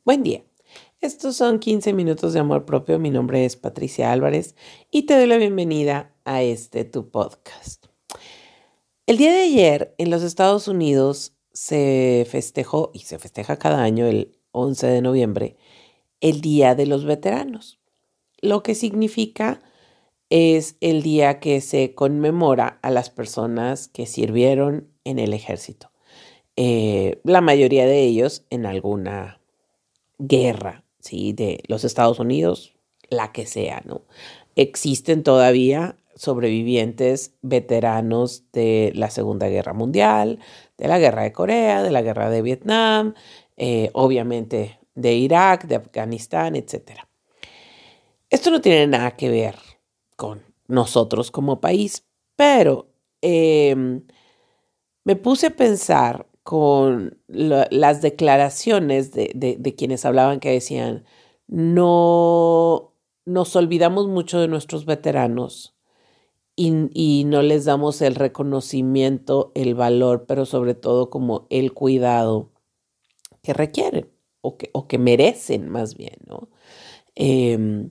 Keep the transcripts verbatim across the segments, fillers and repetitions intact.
Buen día. Estos son quince minutos de amor propio. Mi nombre es Patricia Álvarez y te doy la bienvenida a este tu podcast. El día de ayer en los Estados Unidos se festejó, y se festeja cada año el once de noviembre, el Día de los Veteranos. Lo que significa es el día que se conmemora a las personas que sirvieron en el ejército. Eh, la mayoría de ellos en alguna guerra, ¿sí? De los Estados Unidos, la que sea, ¿no? Existen todavía sobrevivientes veteranos de la Segunda Guerra Mundial, de la Guerra de Corea, de la Guerra de Vietnam, eh, obviamente de Irak, de Afganistán, etcétera. Esto no tiene nada que ver con nosotros como país, pero eh, me puse a pensar con la, las declaraciones de, de, de quienes hablaban que decían, no nos olvidamos mucho de nuestros veteranos y, y no les damos el reconocimiento, el valor, pero sobre todo como el cuidado que requieren o que, o que merecen más bien, ¿no? Eh,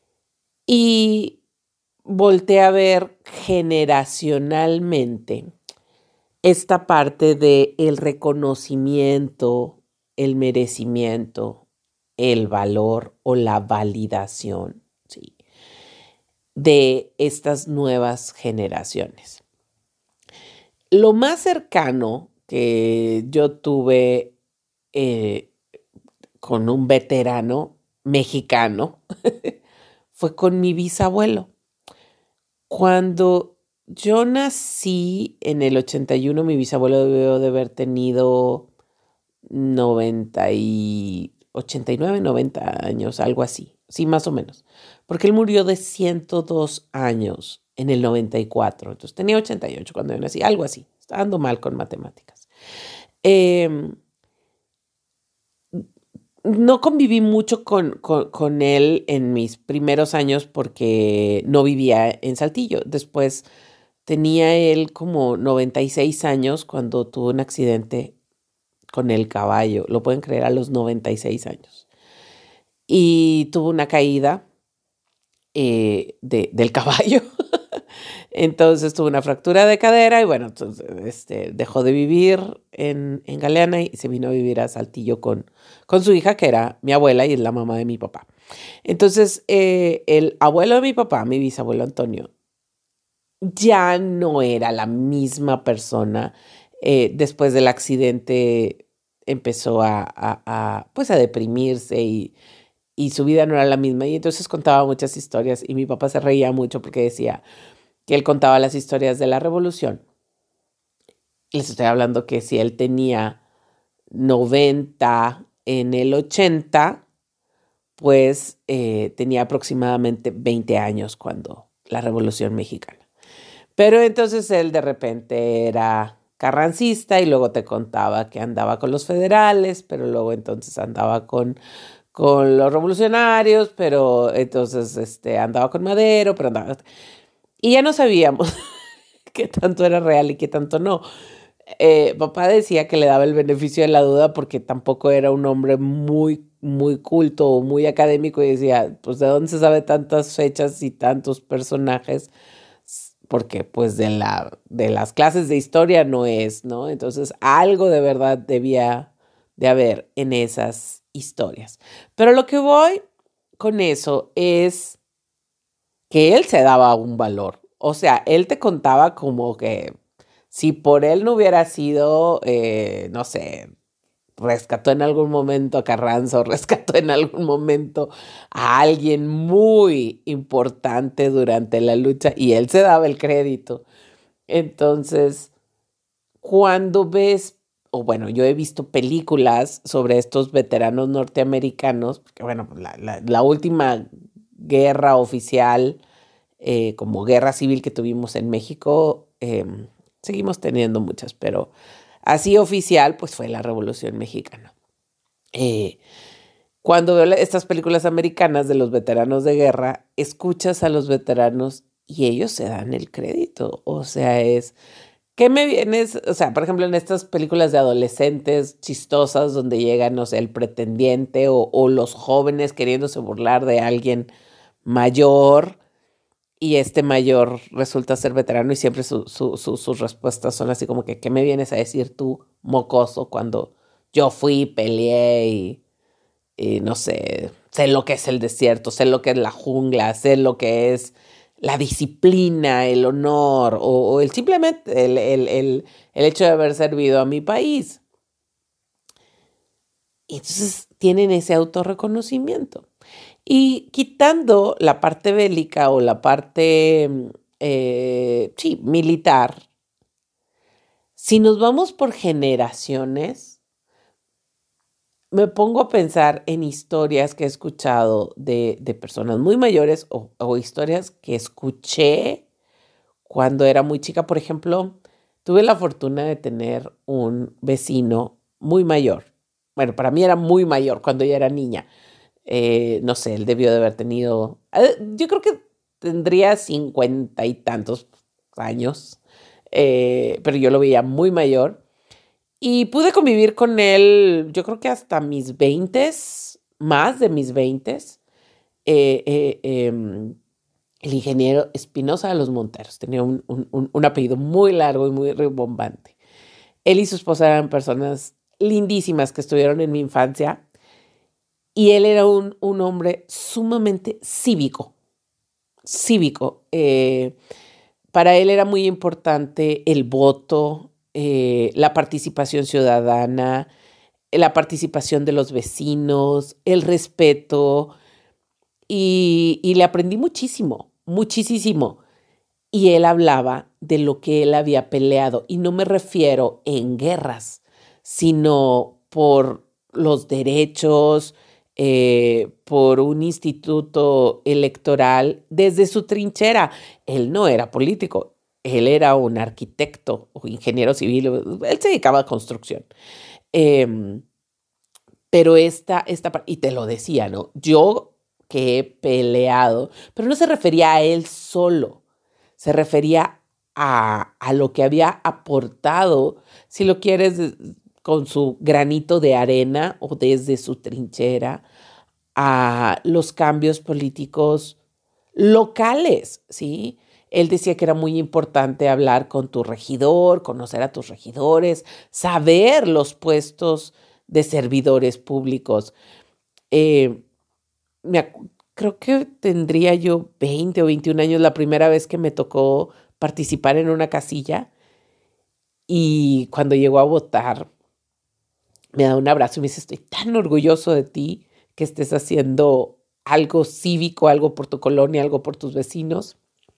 y volteé a ver generacionalmente esta parte de el reconocimiento, el merecimiento, el valor o la validación, ¿sí? De estas nuevas generaciones. Lo más cercano que yo tuve eh, con un veterano mexicano fue con mi bisabuelo. Cuando yo nací en el ochenta y uno, mi bisabuelo debió de haber tenido noventa y ochenta y nueve, noventa años, algo así. Sí, más o menos. Porque él murió de ciento dos años en el noventa y cuatro. Entonces tenía ochenta y ocho cuando yo nací, algo así. Estaba ando mal con matemáticas. Eh, no conviví mucho con, con, con él en mis primeros años porque no vivía en Saltillo. Después tenía él como noventa y seis años cuando tuvo un accidente con el caballo. Lo pueden creer, a los noventa y seis años. Y tuvo una caída eh, de, del caballo. Entonces tuvo una fractura de cadera y bueno, entonces, este, dejó de vivir en, en Galeana y se vino a vivir a Saltillo con, con su hija, que era mi abuela y es la mamá de mi papá. Entonces, eh, el abuelo de mi papá, mi bisabuelo Antonio, ya no era la misma persona. Eh, después del accidente empezó a, a, a, pues a deprimirse y, y su vida no era la misma. Y entonces contaba muchas historias y mi papá se reía mucho porque decía que él contaba las historias de la revolución. Les estoy hablando que si él tenía noventa en el ochenta, pues eh, tenía aproximadamente veinte años cuando la Revolución Mexicana. Pero entonces él de repente era carrancista y luego te contaba que andaba con los federales, pero luego entonces andaba con, con los revolucionarios, pero entonces este, andaba con Madero, pero andaba... Y ya no sabíamos qué tanto era real y qué tanto no. Eh, papá decía que le daba el beneficio de la duda porque tampoco era un hombre muy, muy culto o muy académico y decía, pues ¿de dónde se sabe tantas fechas y tantos personajes? Porque pues de, la, de las clases de historia no es, ¿no? Entonces algo de verdad debía de haber en esas historias. Pero lo que voy con eso es que él se daba un valor. O sea, él te contaba como que si por él no hubiera sido, eh, no sé, rescató en algún momento a Carranza o rescató en algún momento a alguien muy importante durante la lucha y él se daba el crédito. Entonces, cuando ves, o bueno, yo he visto películas sobre estos veteranos norteamericanos, porque bueno, la, la, la última guerra oficial, eh, como guerra civil que tuvimos en México, eh, seguimos teniendo muchas, pero así oficial, pues fue la Revolución Mexicana. Eh, cuando veo estas películas americanas de los veteranos de guerra, escuchas a los veteranos y ellos se dan el crédito. O sea, es ¿qué me vienes? O sea, por ejemplo, en estas películas de adolescentes chistosas donde llega, no sé, el pretendiente o, o los jóvenes queriéndose burlar de alguien mayor y este mayor resulta ser veterano y siempre su- su- su- sus respuestas son así como que, ¿qué me vienes a decir tú, mocoso, cuando yo fui, peleé y, y no sé, sé lo que es el desierto, sé lo que es la jungla, sé lo que es la disciplina, el honor o, o el simplemente el, el, el, el hecho de haber servido a mi país? Y entonces tienen ese autorreconocimiento. Y quitando la parte bélica o la parte, mm, eh, sí, militar, si nos vamos por generaciones, me pongo a pensar en historias que he escuchado de, de personas muy mayores o, o historias que escuché cuando era muy chica. Por ejemplo, tuve la fortuna de tener un vecino muy mayor. Bueno, para mí era muy mayor cuando yo era niña. Eh, no sé, él debió de haber tenido, eh, yo creo que tendría cincuenta y tantos años, eh, pero yo lo veía muy mayor y pude convivir con él, yo creo que hasta mis veintes, más de mis veintes. Eh, eh, em, el ingeniero Espinosa de los Monteros tenía un, un- un- un apellido muy largo y muy rimbombante. Él y su esposa eran personas lindísimas que estuvieron en mi infancia y él era un, un hombre sumamente cívico, cívico. Eh, para él era muy importante el voto, eh, la participación ciudadana, la participación de los vecinos, el respeto, y, y le aprendí muchísimo, muchísimo. Y él hablaba de lo que él había peleado, y no me refiero en guerras, sino por los derechos, eh, por un instituto electoral desde su trinchera. Él no era político, él era un arquitecto o ingeniero civil, él se dedicaba a construcción. Em, pero esta, esta, par- y te lo decía, ¿no? Yo que he peleado, pero no se refería a él solo, se refería a, a lo que había aportado, si lo quieres, de- con su granito de arena o desde su trinchera, a los cambios políticos locales, ¿sí? Él decía que era muy importante hablar con tu regidor, conocer a tus regidores, saber los puestos de servidores públicos. Eh, me acu- Creo que tendría yo veinte o veintiún años la primera vez que me tocó participar en una casilla, y cuando llegó a votar me da un abrazo y me dice, estoy tan orgulloso de ti que estés haciendo algo cívico, algo por tu colonia, algo por tus vecinos.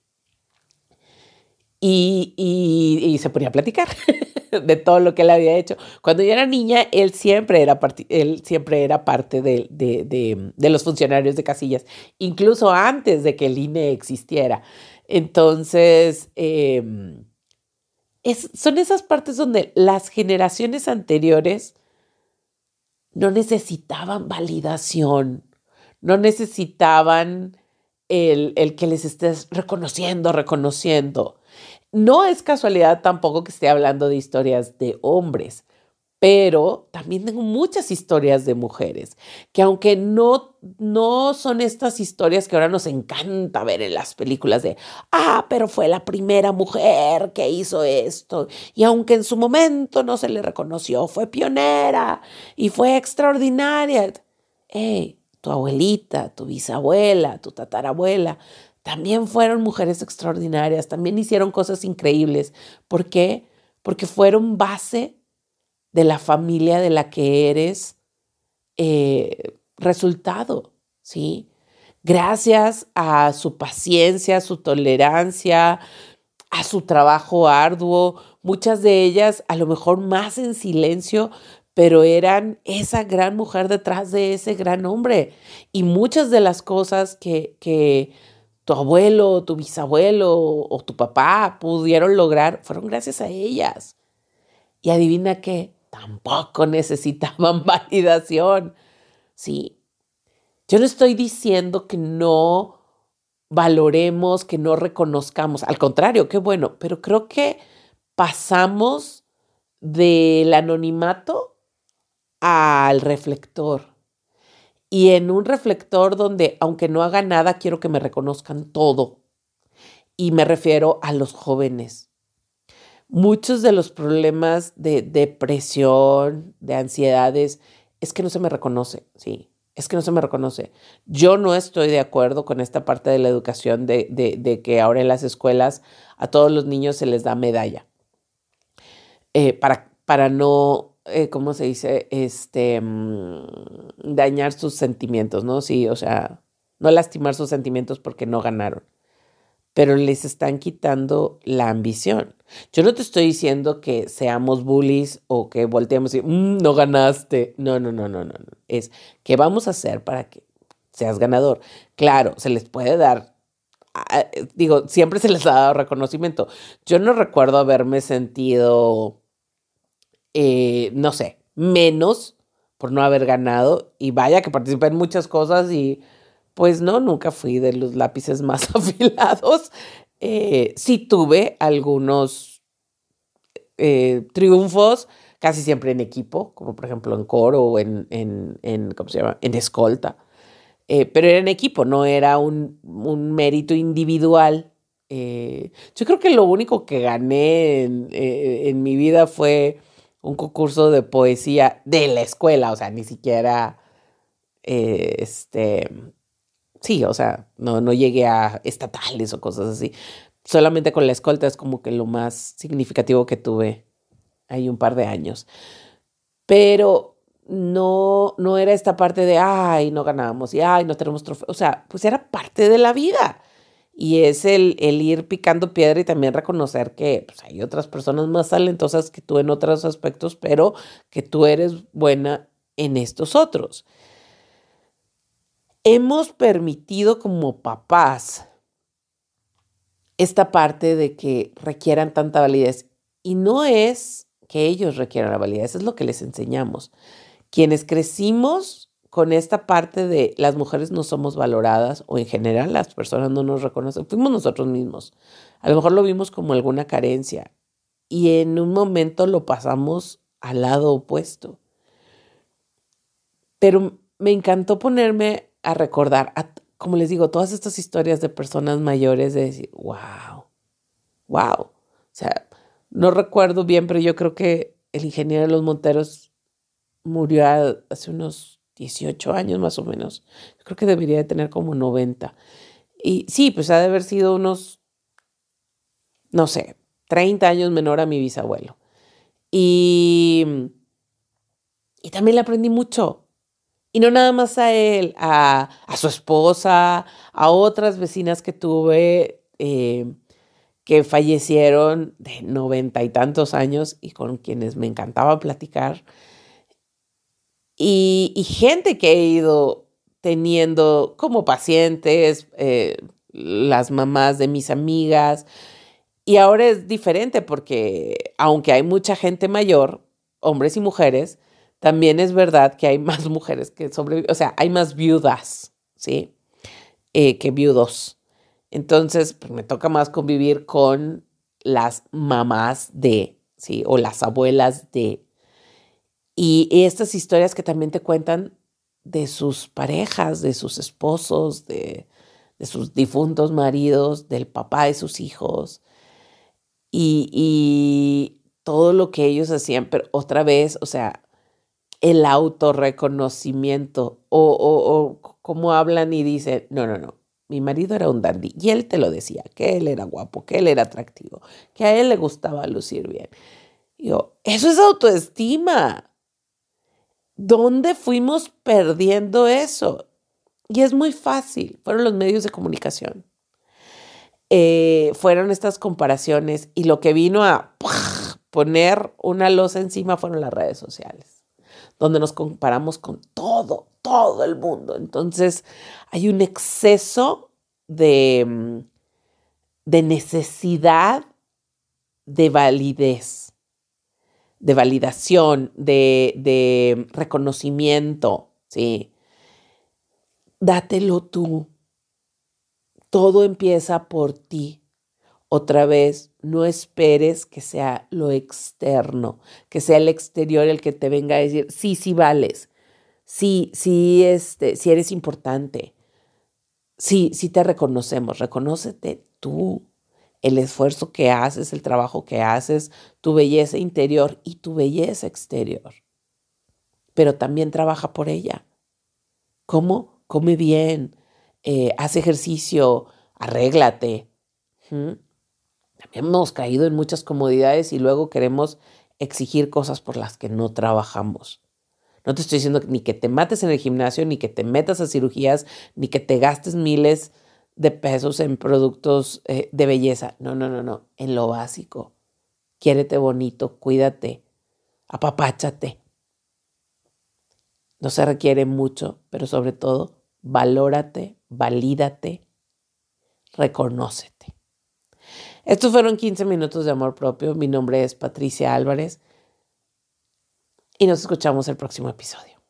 Y, y, y se ponía a platicar de todo lo que él había hecho. Cuando yo era niña, él siempre era, parti- él siempre era parte de, de, de, de los funcionarios de casillas, incluso antes de que el I N E existiera. Entonces, em, es, son esas partes donde las generaciones anteriores no necesitaban validación, no necesitaban el, el que les estés reconociendo, reconociendo. No es casualidad tampoco que esté hablando de historias de hombres, pero también tengo muchas historias de mujeres, que aunque no, no son estas historias que ahora nos encanta ver en las películas de, ah, pero fue la primera mujer que hizo esto, y aunque en su momento no se le reconoció, fue pionera y fue extraordinaria. Hey, tu abuelita, tu bisabuela, tu tatarabuela, también fueron mujeres extraordinarias, también hicieron cosas increíbles. ¿Por qué? Porque fueron base de la familia de la que eres, eh, resultado, ¿sí? Gracias a su paciencia, a su tolerancia, a su trabajo arduo, muchas de ellas a lo mejor más en silencio, pero eran esa gran mujer detrás de ese gran hombre. Y muchas de las cosas que, que tu abuelo, tu bisabuelo o tu papá pudieron lograr fueron gracias a ellas. Y adivina qué, tampoco necesitaban validación, ¿sí? Yo no estoy diciendo que no valoremos, que no reconozcamos, al contrario, qué bueno, pero creo que pasamos del anonimato al reflector. Y en un reflector donde, aunque no haga nada, quiero que me reconozcan todo. Y me refiero a los jóvenes. Muchos de los problemas de depresión, de ansiedades, es que no se me reconoce, sí, es que no se me reconoce. Yo no estoy de acuerdo con esta parte de la educación de, de, de que ahora en las escuelas a todos los niños se les da medalla. Eh, para, para no, eh, ¿cómo se dice? Este, mm, dañar sus sentimientos, ¿no? Sí, o sea, no lastimar sus sentimientos porque no ganaron, pero les están quitando la ambición. Yo no te estoy diciendo que seamos bullies o que volteemos y "Mm, no ganaste". No, no, no, no, no, no. Es qué vamos a hacer para que seas ganador. Claro, se les puede dar, ah, eh, digo, siempre se les ha dado reconocimiento. Yo no recuerdo haberme sentido, eh, no sé, menos por no haber ganado. Y vaya que participé en muchas cosas y pues no, nunca fui de los lápices más afilados. Eh, sí tuve algunos eh, triunfos, casi siempre en equipo, como por ejemplo en coro o en, en, en ¿cómo se llama? En escolta. Eh, pero era en equipo, no era un, un mérito individual. Eh, yo creo que lo único que gané en, eh, en mi vida fue un concurso de poesía de la escuela, o sea, ni siquiera, eh, este, sí, o sea, no, no llegué a estatales o cosas así. Solamente con la escolta es como que lo más significativo que tuve ahí un par de años. Pero no, no era esta parte de, ay, no ganamos y ay, no tenemos trofeo. O sea, pues era parte de la vida. Y es el, el ir picando piedra y también reconocer que pues, hay otras personas más talentosas que tú en otros aspectos, pero que tú eres buena en estos otros. Hemos permitido como papás esta parte de que requieran tanta validez. Y no es que ellos requieran la validez, es lo que les enseñamos. Quienes crecimos con esta parte de las mujeres no somos valoradas o en general las personas no nos reconocen, fuimos nosotros mismos. A lo mejor lo vimos como alguna carencia y en un momento lo pasamos al lado opuesto. Pero me encantó ponerme a recordar, a, como les digo, todas estas historias de personas mayores de decir, wow, wow. O sea, no recuerdo bien, pero yo creo que el ingeniero de los Monteros murió a- hace unos dieciocho años más o menos. Yo creo que debería de tener como noventa. Y sí, pues ha de haber sido unos, no sé, treinta años menor a mi bisabuelo. Y, y también le aprendí mucho. Y no nada más a él, a, a su esposa, a otras vecinas que tuve eh, que fallecieron de noventa y tantos años y con quienes me encantaba platicar. Y, y gente que he ido teniendo como pacientes, eh, las mamás de mis amigas. Y ahora es diferente porque aunque hay mucha gente mayor, hombres y mujeres, también es verdad que hay más mujeres que sobreviven, o sea, hay más viudas, ¿sí? Eh, que viudos. Entonces, pues me toca más convivir con las mamás de, ¿sí? O las abuelas de. Y estas historias que también te cuentan de sus parejas, de sus esposos, de, de sus difuntos maridos, del papá de sus hijos y, y todo lo que ellos hacían, pero otra vez, o sea, el autorreconocimiento o, o, o cómo hablan y dicen, no, no, no, mi marido era un dandy y él te lo decía, que él era guapo, que él era atractivo, que a él le gustaba lucir bien. Y yo, eso es autoestima. ¿Dónde fuimos perdiendo eso? Y es muy fácil, fueron los medios de comunicación. Eh, fueron estas comparaciones y lo que vino a poner una losa encima fueron las redes sociales, donde nos comparamos con todo, todo el mundo. Entonces hay un exceso de, mm, de necesidad de validez, de validación, de, de reconocimiento, ¿sí? Dátelo tú. Todo empieza por ti. Otra vez, no esperes que sea lo externo, que sea el exterior el que te venga a decir, sí, sí vales, sí, sí, este, sí eres importante, sí, sí te reconocemos, reconócete tú, el esfuerzo que haces, el trabajo que haces, tu belleza interior y tu belleza exterior. Pero también trabaja por ella. ¿Cómo? Come bien, eh, haz ejercicio, arréglate. ¿Mm? También hemos caído en muchas comodidades y luego queremos exigir cosas por las que no trabajamos. No te estoy diciendo ni que te mates en el gimnasio, ni que te metas a cirugías, ni que te gastes miles de pesos en productos eh, de belleza. No, no, no, no. En lo básico. Quiérete bonito, cuídate, apapáchate. No se requiere mucho, pero sobre todo, valórate, valídate, reconócete. Estos fueron quince minutos de amor propio. Mi nombre es Patricia Álvarez y nos escuchamos el próximo episodio.